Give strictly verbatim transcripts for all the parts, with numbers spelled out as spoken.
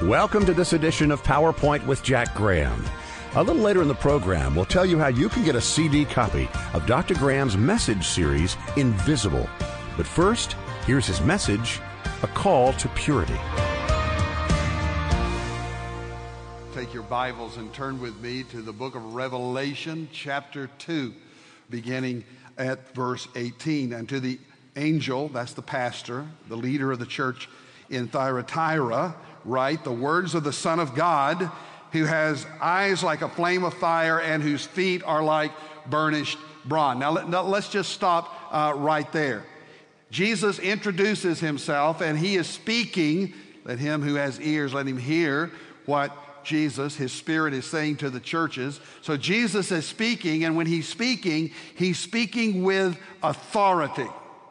Welcome to this edition of PowerPoint with Jack Graham. A little later in the program, we'll tell you how you can get a C D copy of Doctor Graham's message series, Invisible. But first, here's his message, A Call to Purity. Take your Bibles and turn with me to the book of Revelation, chapter two, beginning at verse eighteen. And to the angel, that's the pastor, the leader of the church in Thyatira, write the words of the Son of God, who has eyes like a flame of fire and whose feet are like burnished bronze. Now, let, now let's just stop uh, right there. Jesus introduces himself, and he is speaking. Let him who has ears, let him hear what Jesus, his Spirit, is saying to the churches. So Jesus is speaking, and when he's speaking, he's speaking with authority.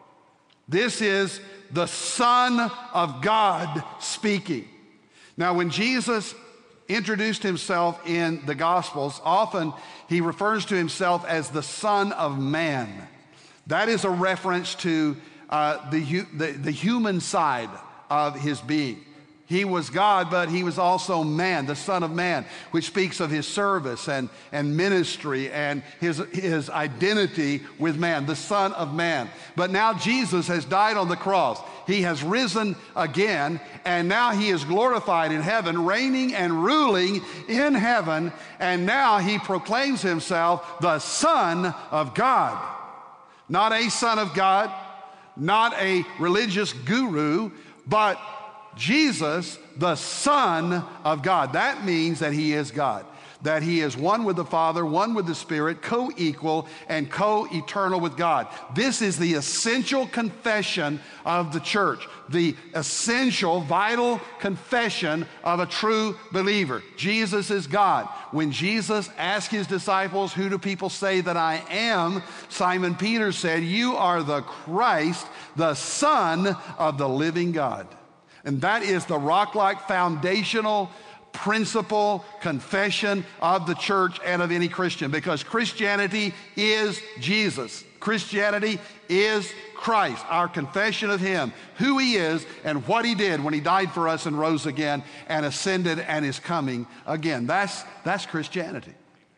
This is the Son of God speaking. Now, when Jesus introduced himself in the Gospels, often he refers to himself as the Son of Man. That is a reference to uh, the, the, the human side of his being. He was God, but he was also man, the Son of Man, which speaks of his service and, and ministry and his, his identity with man, the Son of Man. But now Jesus has died on the cross. He has risen again, and now he is glorified in heaven, reigning and ruling in heaven, and now he proclaims himself the Son of God. Not a son of God, not a religious guru, but Jesus, the Son of God. That means that he is God, that he is one with the Father, one with the Spirit, co-equal and co-eternal with God. This is the essential confession of the church, the essential, vital confession of a true believer. Jesus is God. When Jesus asked his disciples, "Who do people say that I am?" Simon Peter said, "You are the Christ, the Son of the living God." And that is the rock-like foundational principle confession of the church and of any Christian, because Christianity is Jesus. Christianity is Christ, our confession of him, who he is and what he did when he died for us and rose again and ascended and is coming again. That's, that's Christianity.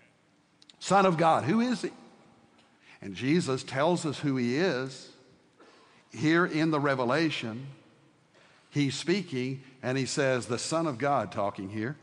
Son of God, who is he? And Jesus tells us who he is here in the Revelation. He's speaking, and he says, the Son of God talking here.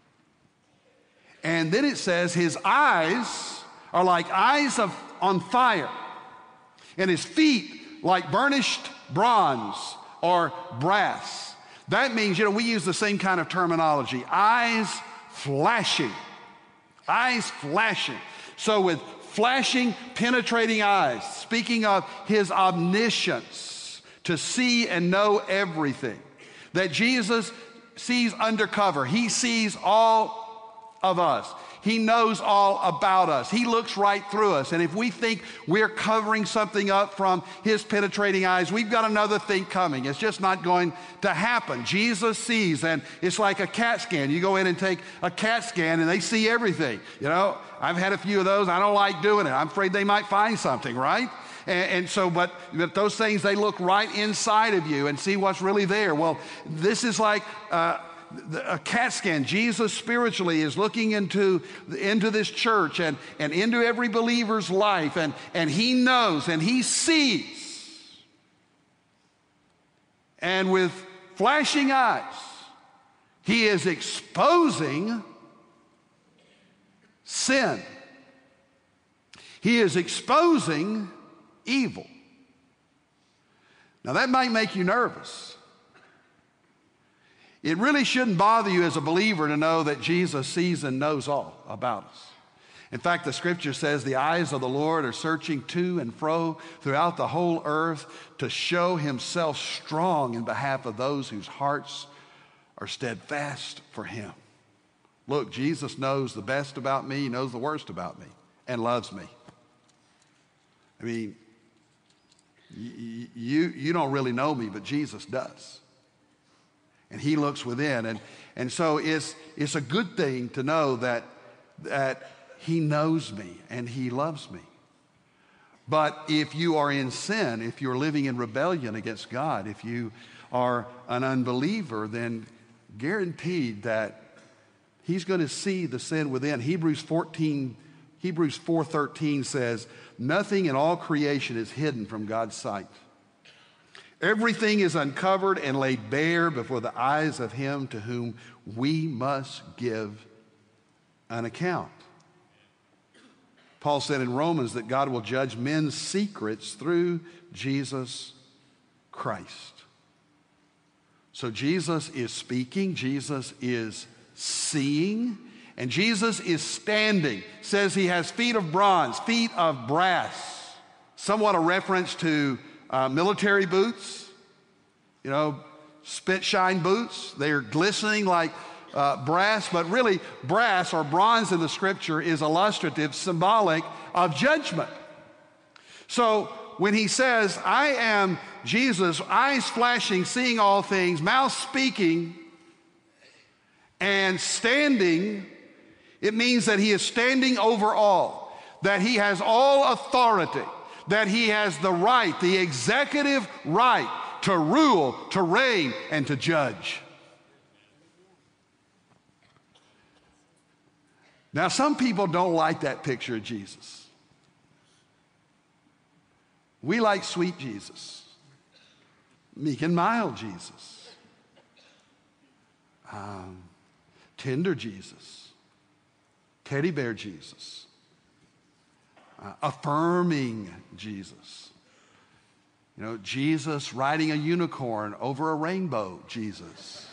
And then it says his eyes are like eyes of on fire, and his feet like burnished bronze or brass. That means, you know, we use the same kind of terminology. Eyes flashing. Eyes flashing. So with flashing, penetrating eyes, speaking of his omniscience, to see and know everything. That Jesus sees undercover. He sees all of us. He knows all about us. He looks right through us. And if we think we're covering something up from his penetrating eyes, we've got another thing coming. It's just not going to happen. Jesus sees, and it's like a CAT scan. You go in and take a CAT scan, and they see everything. You know, I've had a few of those. I don't like doing it. I'm afraid they might find something, right? And, and so, but, but those things, they look right inside of you and see what's really there. Well, this is like uh, a CAT scan. Jesus spiritually is looking into, into this church and, and into every believer's life, and, and he knows and he sees. And with flashing eyes, he is exposing sin. He is exposing evil. Now that might make you nervous. It really shouldn't bother you as a believer to know that Jesus sees and knows all about us. In fact, the scripture says the eyes of the Lord are searching to and fro throughout the whole earth to show himself strong in behalf of those whose hearts are steadfast for him. Look, Jesus knows the best about me, he knows the worst about me, and loves me. I mean, You, you don't really know me, but Jesus does. And he looks within. And, and so it's, it's a good thing to know that, that he knows me and he loves me. But if you are in sin, if you're living in rebellion against God, if you are an unbeliever, then guaranteed that he's going to see the sin within. Hebrews fourteen, Hebrews four thirteen says, nothing in all creation is hidden from God's sight. Everything is uncovered and laid bare before the eyes of him to whom we must give an account. Paul said in Romans that God will judge men's secrets through Jesus Christ. So Jesus is speaking, Jesus is seeing, and Jesus is standing. Says he has feet of bronze, feet of brass. Somewhat a reference to uh, military boots, you know, spit shine boots. They are glistening like uh, brass, but really brass or bronze in the scripture is illustrative, symbolic of judgment. So when he says, I am Jesus, eyes flashing, seeing all things, mouth speaking, and standing, it means that he is standing over all, that he has all authority, that he has the right, the executive right to rule, to reign, and to judge. Now, some people don't like that picture of Jesus. We like sweet Jesus, meek and mild Jesus, um, tender Jesus, teddy bear Jesus, uh, affirming Jesus. You know, Jesus riding a unicorn over a rainbow, Jesus.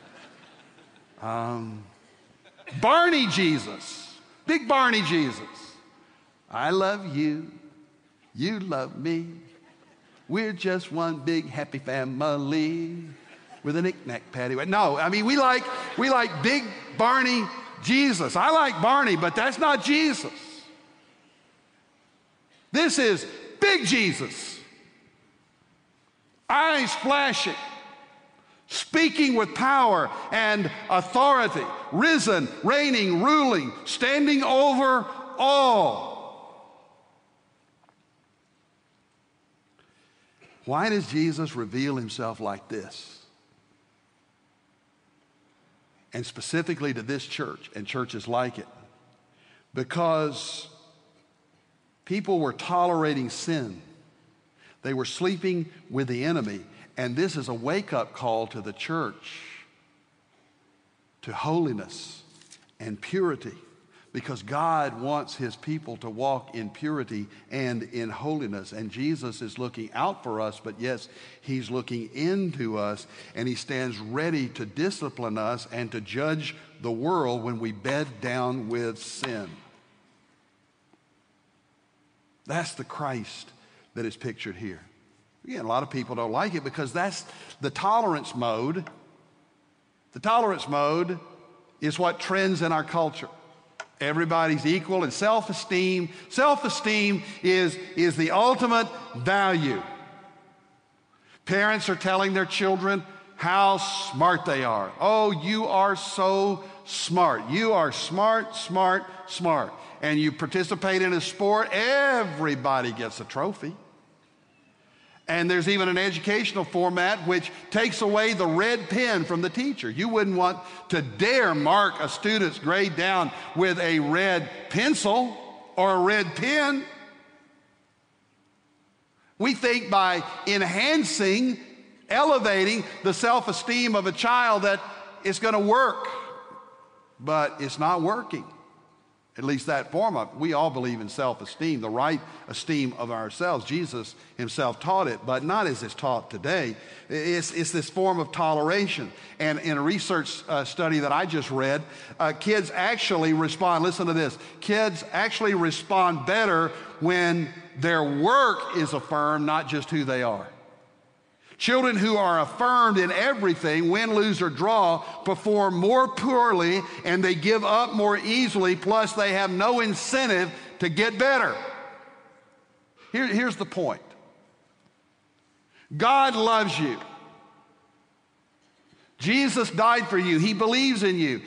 Um, Barney Jesus, big Barney Jesus. I love you, you love me. We're just one big happy family with a knick-knack paddywhack. No, I mean, we like, we like big Barney Jesus. I like Barney, but that's not Jesus. This is big Jesus. Eyes flashing, speaking with power and authority, risen, reigning, ruling, standing over all. Why does Jesus reveal himself like this? And specifically to this church and churches like it. Because people were tolerating sin. They were sleeping with the enemy. And this is a wake-up call to the church to holiness and purity, because God wants his people to walk in purity and in holiness. And Jesus is looking out for us, but yes, he's looking into us, and he stands ready to discipline us and to judge the world when we bed down with sin. That's the Christ that is pictured here. Again, a lot of people don't like it because that's the tolerance mode. The tolerance mode is what trends in our culture. Everybody's equal, and self-esteem. Self-esteem is, is the ultimate value. Parents are telling their children how smart they are. Oh, you are so smart. You are smart, smart, smart. And you participate in a sport, everybody gets a trophy. And there's even an educational format which takes away the red pen from the teacher. You wouldn't want to dare mark a student's grade down with a red pencil or a red pen. We think by enhancing, elevating the self-esteem of a child that it's going to work, but it's not working. At least that form of it. We all believe in self-esteem, the right esteem of ourselves. Jesus himself taught it, but not as it's taught today. It's, it's this form of toleration. And in a research uh, study that I just read, uh, kids actually respond, listen to this, kids actually respond better when their work is affirmed, not just who they are. Children who are affirmed in everything, win, lose, or draw, perform more poorly, and they give up more easily, plus they have no incentive to get better. Here, here's the point. God loves you. Jesus died for you. He believes in you.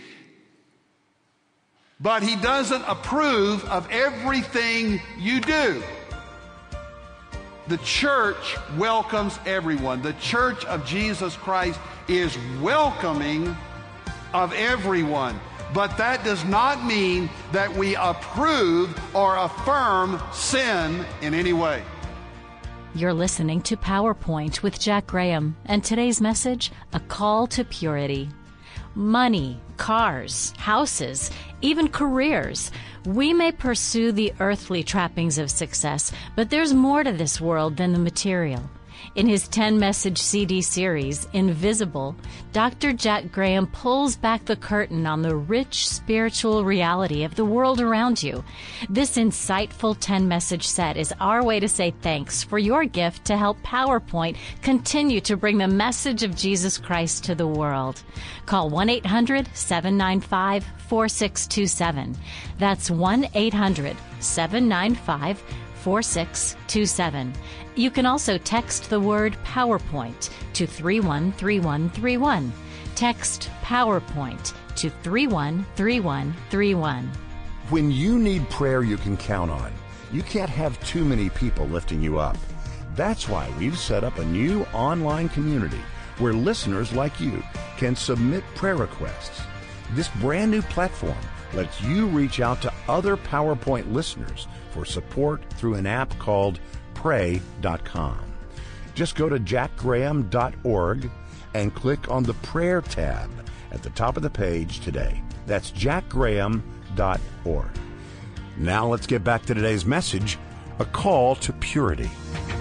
But he doesn't approve of everything you do. The church welcomes everyone. The church of Jesus Christ is welcoming of everyone. But that does not mean that we approve or affirm sin in any way. You're listening to PowerPoint with Jack Graham, and today's message, a call to purity. Money, cars, houses, even careers. We may pursue the earthly trappings of success, but there's more to this world than the material. In his ten-message C D series, Invisible, Doctor Jack Graham pulls back the curtain on the rich spiritual reality of the world around you. This insightful ten-message set is our way to say thanks for your gift to help PowerPoint continue to bring the message of Jesus Christ to the world. Call one eight hundred, seven nine five, four six two seven. That's one eight hundred, seven nine five, four six two seven. You can also text the word PowerPoint to three one three one three one. Text PowerPoint to three one three one three one. When you need prayer you can count on, you can't have too many people lifting you up. That's why we've set up a new online community where listeners like you can submit prayer requests. This brand new platform lets you reach out to other PowerPoint listeners for support through an app called pray dot com. Just go to jack graham dot org and click on the prayer tab at the top of the page today. That's jack graham dot org. Now let's get back to today's message, a call to purity.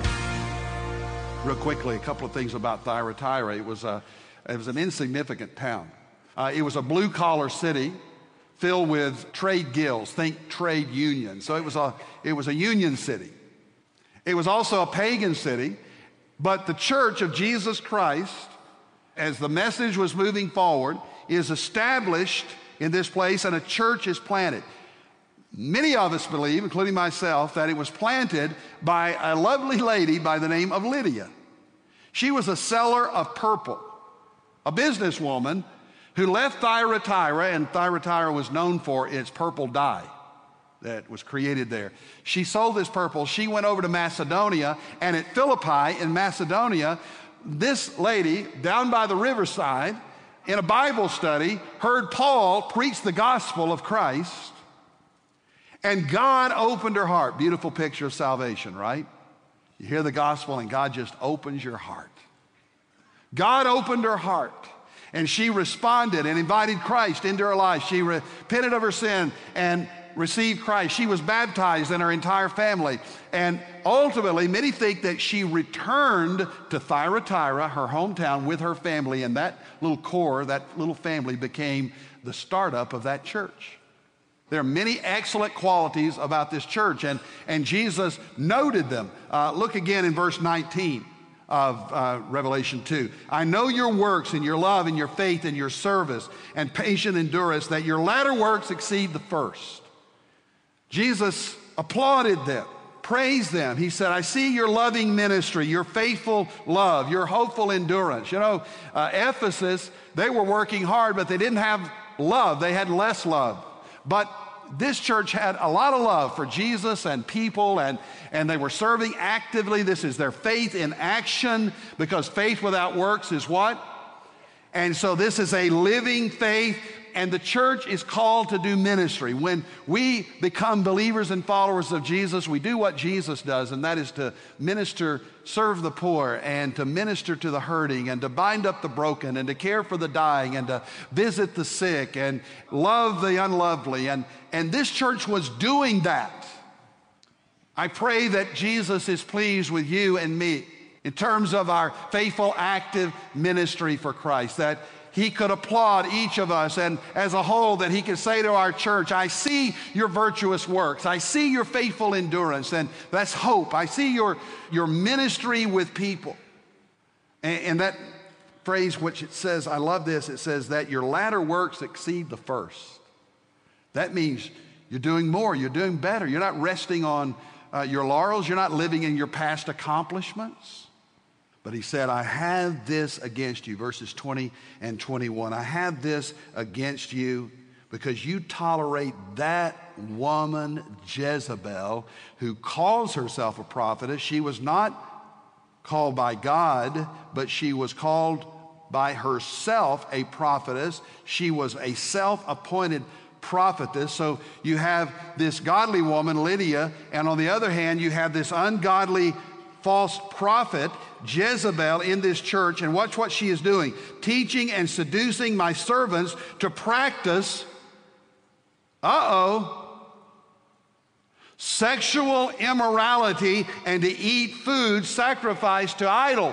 Real quickly, a couple of things about Thyatira. It was a, it was an insignificant town. Uh, it was a blue-collar city filled with trade guilds, think trade unions. So it was a, it was a union city. It was also a pagan city, but the Church of Jesus Christ, as the message was moving forward, is established in this place and a church is planted. Many of us believe, including myself, that it was planted by a lovely lady by the name of Lydia. She was a seller of purple, a businesswoman who left Thyatira, and Thyatira was known for its purple dye that was created there. She sold this purple. She went over to Macedonia, and at Philippi in Macedonia, this lady down by the riverside in a Bible study heard Paul preach the gospel of Christ, and God opened her heart. Beautiful picture of salvation, right? You hear the gospel and God just opens your heart. God opened her heart. And she responded and invited Christ into her life. She repented of her sin and received Christ. She was baptized and her entire family. And ultimately, many think that she returned to Thyatira, her hometown, with her family. And that little core, that little family became the startup of that church. There are many excellent qualities about this church, and, and Jesus noted them. Uh, look again in verse nineteen. Of uh, Revelation two. I know your works and your love and your faith and your service and patient endurance, that your latter works exceed the first. Jesus applauded them, praised them. He said, I see your loving ministry, your faithful love, your hopeful endurance. You know, uh, Ephesus, they were working hard, but they didn't have love. They had less love. But this church had a lot of love for Jesus and people, and, and they were serving actively. This is their faith in action, because faith without works is what? And so this is a living faith, and the church is called to do ministry. When we become believers and followers of Jesus, we do what Jesus does, and that is to minister, serve the poor, and to minister to the hurting, and to bind up the broken, and to care for the dying, and to visit the sick, and love the unlovely. And, and this church was doing that. I pray that Jesus is pleased with you and me in terms of our faithful, active ministry for Christ, that he could applaud each of us, and as a whole, that he could say to our church, I see your virtuous works. I see your faithful endurance, and that's hope. I see your, your ministry with people. And, and that phrase, which it says, I love this, it says that your latter works exceed the first. That means you're doing more, you're doing better. You're not resting on uh, your laurels. You're not living in your past accomplishments. But he said, I have this against you, verses twenty and twenty-one. I have this against you because you tolerate that woman Jezebel, who calls herself a prophetess. She was not called by God, but she was called by herself a prophetess. She was a self-appointed prophetess. So you have this godly woman, Lydia, and on the other hand, you have this ungodly false prophet, Jezebel, in this church. And watch what she is doing: teaching and seducing my servants to practice, uh-oh, sexual immorality and to eat food sacrificed to idols.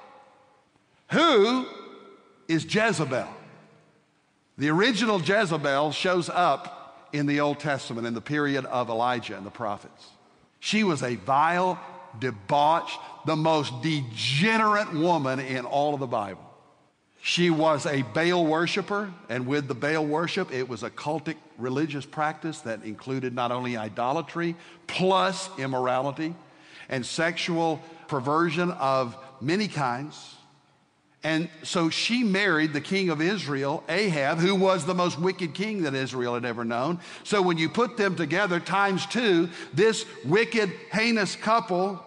Who is Jezebel? The original Jezebel shows up in the Old Testament in the period of Elijah and the prophets. She was a vile, debauched, the most degenerate woman in all of the Bible. She was a Baal worshiper, and with the Baal worship, it was a cultic religious practice that included not only idolatry, plus immorality and sexual perversion of many kinds. And so she married the king of Israel, Ahab, who was the most wicked king that Israel had ever known. So when you put them together times two, this wicked, heinous couple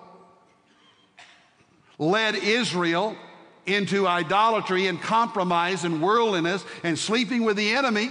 led Israel into idolatry and compromise and worldliness and sleeping with the enemy.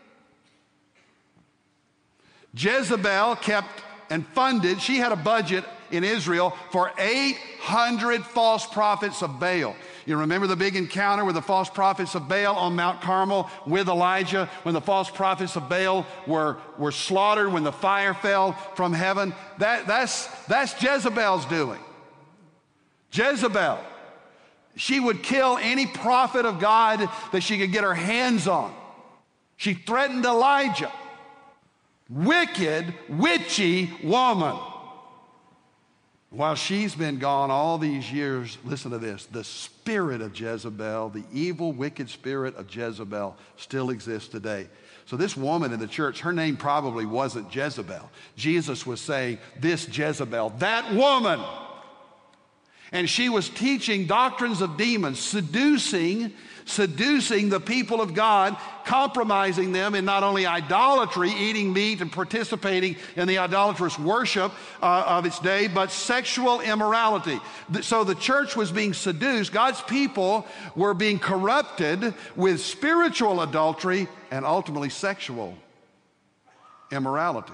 Jezebel kept and funded, she had a budget in Israel for eight hundred false prophets of Baal. You remember the big encounter with the false prophets of Baal on Mount Carmel with Elijah, when the false prophets of Baal were, were slaughtered, when the fire fell from heaven? That, that's, that's Jezebel's doing. Jezebel, she would kill any prophet of God that she could get her hands on. She threatened Elijah. Wicked, witchy woman. While she's been gone all these years, listen to this, the spirit of Jezebel, the evil, wicked spirit of Jezebel still exists today. So this woman in the church, her name probably wasn't Jezebel. Jesus was saying, this Jezebel, that woman. And she was teaching doctrines of demons, seducing, seducing the people of God, compromising them in not only idolatry, eating meat and participating in the idolatrous worship uh, of its day, but sexual immorality. So the church was being seduced. God's people were being corrupted with spiritual adultery and ultimately sexual immorality.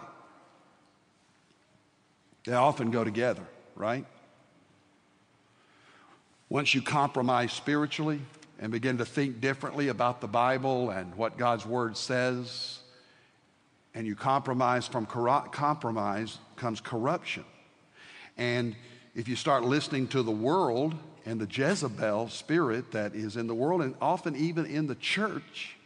They often go together, right? Once you compromise spiritually and begin to think differently about the Bible and what God's Word says, and you compromise, from corru- compromise comes corruption. And if you start listening to the world and the Jezebel spirit that is in the world, and often even in the church,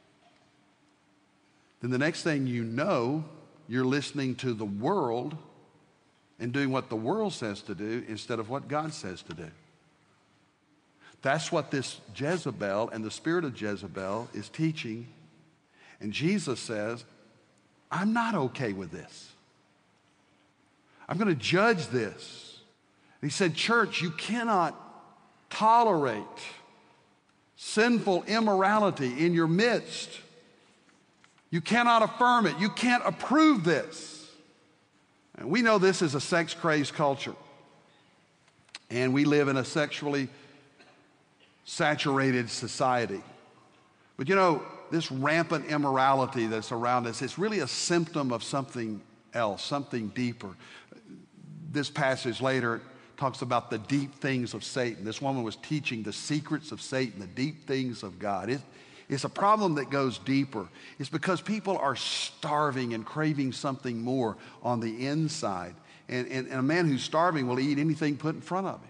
then the next thing you know, you're listening to the world and doing what the world says to do instead of what God says to do. That's what this Jezebel and the spirit of Jezebel is teaching. And Jesus says, I'm not okay with this. I'm going to judge this. And he said, church, you cannot tolerate sinful immorality in your midst. You cannot affirm it. You can't approve this. And we know this is a sex-crazed culture. And we live in a sexually saturated society. But you know, this rampant immorality that's around us, it's really a symptom of something else, something deeper. This passage later talks about the deep things of Satan. This woman was teaching the secrets of Satan, the deep things of God. It, it's a problem that goes deeper. It's because people are starving and craving something more on the inside. And, and, and a man who's starving will eat anything put in front of him.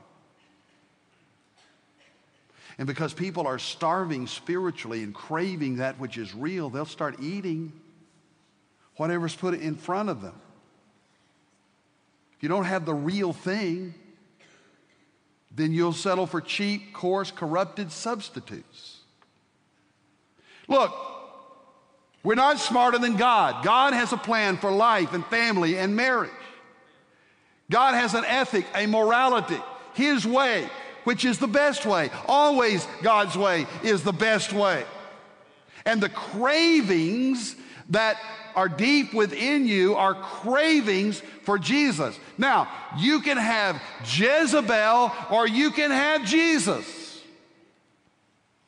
And because people are starving spiritually and craving that which is real, they'll start eating whatever's put in front of them. If you don't have the real thing, then you'll settle for cheap, coarse, corrupted substitutes. Look, we're not smarter than God. God has a plan for life and family and marriage. God has an ethic, a morality, His way, which is the best way. Always God's way is the best way. And the cravings that are deep within you are cravings for Jesus. Now, you can have Jezebel or you can have Jesus.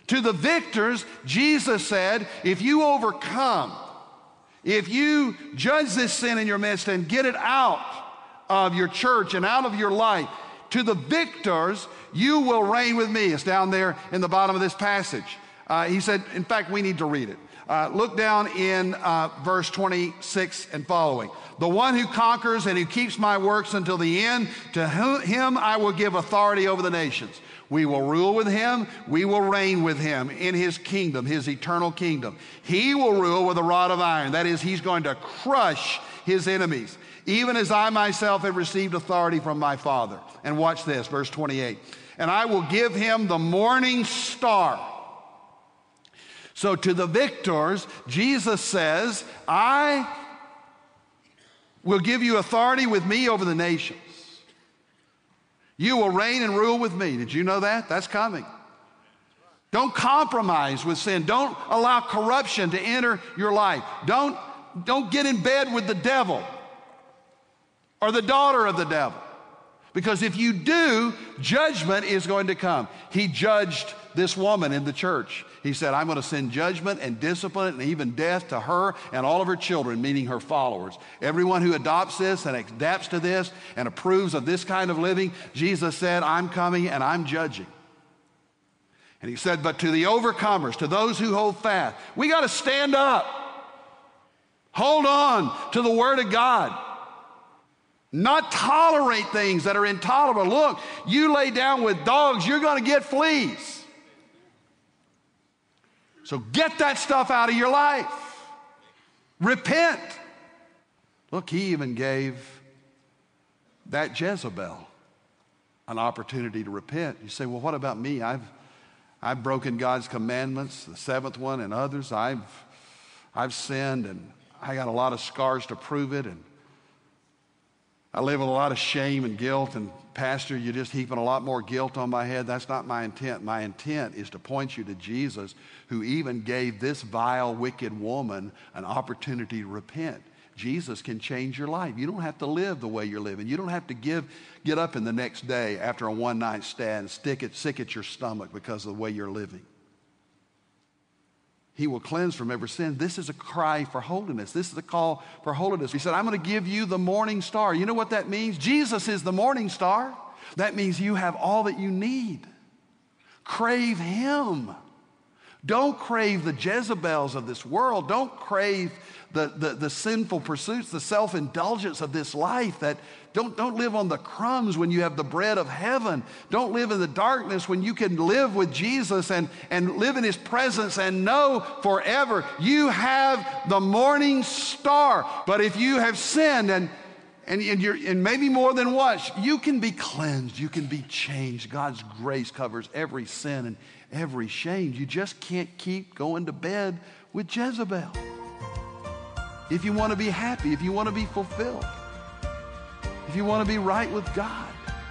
To the victors, Jesus said, if you overcome, if you judge this sin in your midst and get it out of your church and out of your life, to the victors, you will reign with me. It's down there in the bottom of this passage. Uh, he said, in fact, we need to read it. Uh, look down in uh, verse twenty-six and following. The one who conquers and who keeps my works until the end, to him I will give authority over the nations. We will rule with him. We will reign with him in his kingdom, his eternal kingdom. He will rule with a rod of iron. That is, he's going to crush his enemies, even as I myself have received authority from my Father. And watch this, verse twenty-eight. And I will give him the morning star. So to the victors, Jesus says, I will give you authority with me over the nations. You will reign and rule with me. Did you know that? That's coming. Don't compromise with sin. Don't allow corruption to enter your life. Don't, don't get in bed with the devil or the daughter of the devil. Because if you do, judgment is going to come. He judged this woman in the church. He said, I'm going to send judgment and discipline and even death to her and all of her children, meaning her followers. Everyone who adopts this and adapts to this and approves of this kind of living, Jesus said, I'm coming and I'm judging. And he said, but to the overcomers, to those who hold fast, we got to stand up. Hold on to the Word of God. Not tolerate things that are intolerable. Look, you lay down with dogs, you're going to get fleas. So get that stuff out of your life. Repent. Look, he even gave that Jezebel an opportunity to repent. You say, well, what about me? I've, I've broken God's commandments, the seventh one and others. I've, I've sinned and I got a lot of scars to prove it. And I live with a lot of shame and guilt, and Pastor, you're just heaping a lot more guilt on my head. That's not my intent. My intent is to point you to Jesus, who even gave this vile, wicked woman an opportunity to repent. Jesus can change your life. You don't have to live the way you're living. You don't have to give, get up in the next day after a one-night stand, stick it, sick at your stomach because of the way you're living. He will cleanse from every sin. This is a cry for holiness. This is a call for holiness. He said, I'm going to give you the morning star. You know what that means? Jesus is the morning star. That means you have all that you need. Crave him. Don't crave the Jezebels of this world. Don't crave the, the, the sinful pursuits, the self-indulgence of this life. That don't, don't live on the crumbs when you have the bread of heaven. Don't live in the darkness when you can live with Jesus and, and live in his presence and know forever you have the morning star. But if you have sinned and And, and, you're, and maybe more than once, you can be cleansed. You can be changed. God's grace covers every sin and every shame. You just can't keep going to bed with Jezebel. If you want to be happy, if you want to be fulfilled, if you want to be right with God.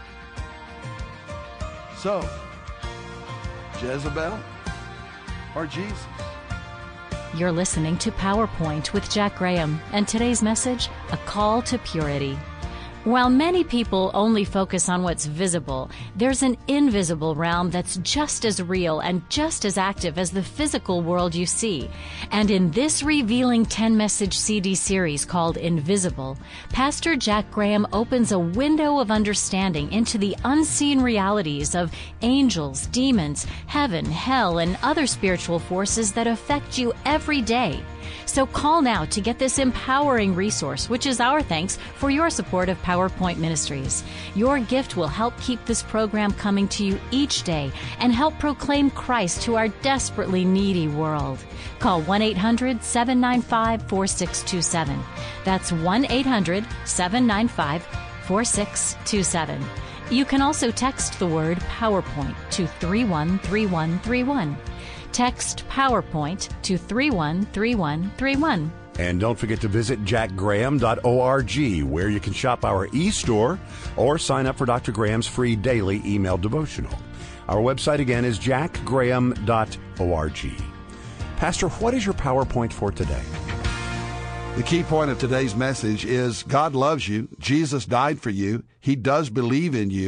So, Jezebel or Jesus? You're listening to PowerPoint with Jack Graham, and today's message, a call to purity. While many people only focus on what's visible, there's an invisible realm that's just as real and just as active as the physical world you see. And in this revealing ten-message C D series called Invisible, Pastor Jack Graham opens a window of understanding into the unseen realities of angels, demons, heaven, hell, and other spiritual forces that affect you every day. So call now to get this empowering resource, which is our thanks for your support of PowerPoint Ministries. Your gift will help keep this program coming to you each day and help proclaim Christ to our desperately needy world. Call one eight hundred seven nine five four six two seven. That's one eight hundred seven nine five four six two seven. You can also text the word PowerPoint to three one three one three one. Text PowerPoint to three one three one three one. And don't forget to visit jack graham dot org, where you can shop our e-store or sign up for Doctor Graham's free daily email devotional. Our website again is jack graham dot org. Pastor, what is your PowerPoint for today? The key point of today's message is God loves you. Jesus died for you. He does believe in you,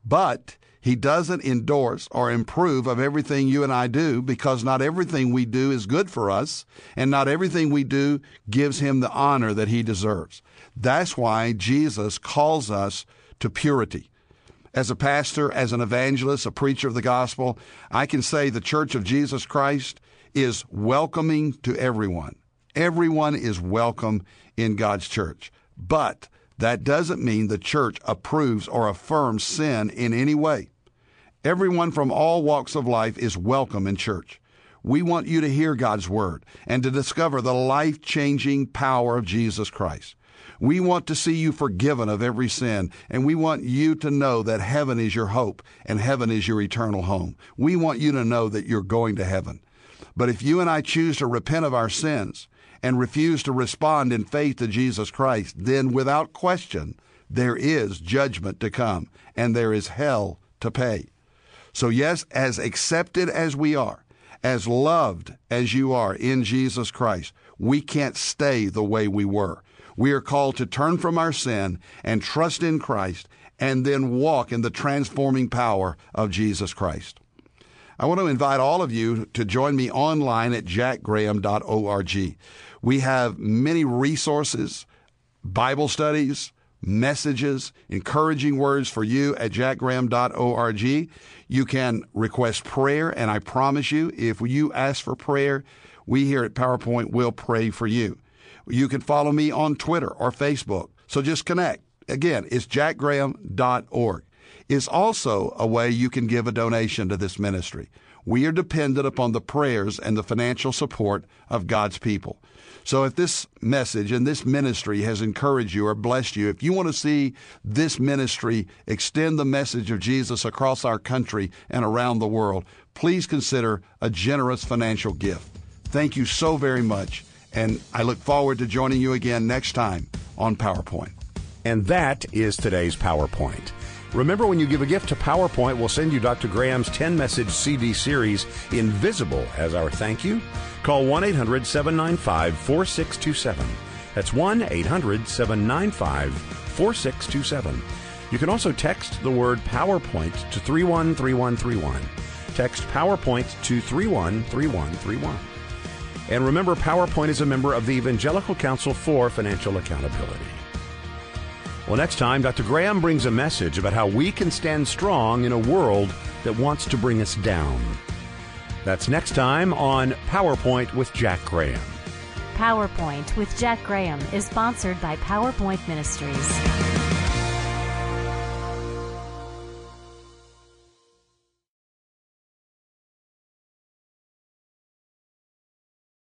But he doesn't endorse or improve of everything you and I do, because not everything we do is good for us, and not everything we do gives him the honor that he deserves. That's why Jesus calls us to purity. As a pastor, as an evangelist, a preacher of the gospel, I can say the Church of Jesus Christ is welcoming to everyone. Everyone is welcome in God's church. But that doesn't mean the church approves or affirms sin in any way. Everyone from all walks of life is welcome in church. We want you to hear God's word and to discover the life-changing power of Jesus Christ. We want to see you forgiven of every sin, and we want you to know that heaven is your hope and heaven is your eternal home. We want you to know that you're going to heaven. But if you and I choose to repent of our sins and refuse to respond in faith to Jesus Christ, then without question, there is judgment to come, and there is hell to pay. So yes, as accepted as we are, as loved as you are in Jesus Christ, we can't stay the way we were. We are called to turn from our sin and trust in Christ, and then walk in the transforming power of Jesus Christ. I want to invite all of you to join me online at jack graham dot org. We have many resources, Bible studies, messages, encouraging words for you at jack graham dot org. You can request prayer, and I promise you, if you ask for prayer, we here at PowerPoint will pray for you. You can follow me on Twitter or Facebook, so just connect. Again, it's jack graham dot org. It's also a way you can give a donation to this ministry. We are dependent upon the prayers and the financial support of God's people. So if this message and this ministry has encouraged you or blessed you, if you want to see this ministry extend the message of Jesus across our country and around the world, please consider a generous financial gift. Thank you so very much, and I look forward to joining you again next time on PowerPoint. And that is today's PowerPoint. Remember, when you give a gift to PowerPoint, we'll send you Doctor Graham's ten-message C D series, Invisible, as our thank you. Call one eight hundred seven nine five four six two seven. That's one eight hundred seven nine five four six two seven. You can also text the word PowerPoint to three one three one three one. Text PowerPoint to three one three one three one. And remember, PowerPoint is a member of the Evangelical Council for Financial Accountability. Well, next time, Doctor Graham brings a message about how we can stand strong in a world that wants to bring us down. That's next time on PowerPoint with Jack Graham. PowerPoint with Jack Graham is sponsored by PowerPoint Ministries.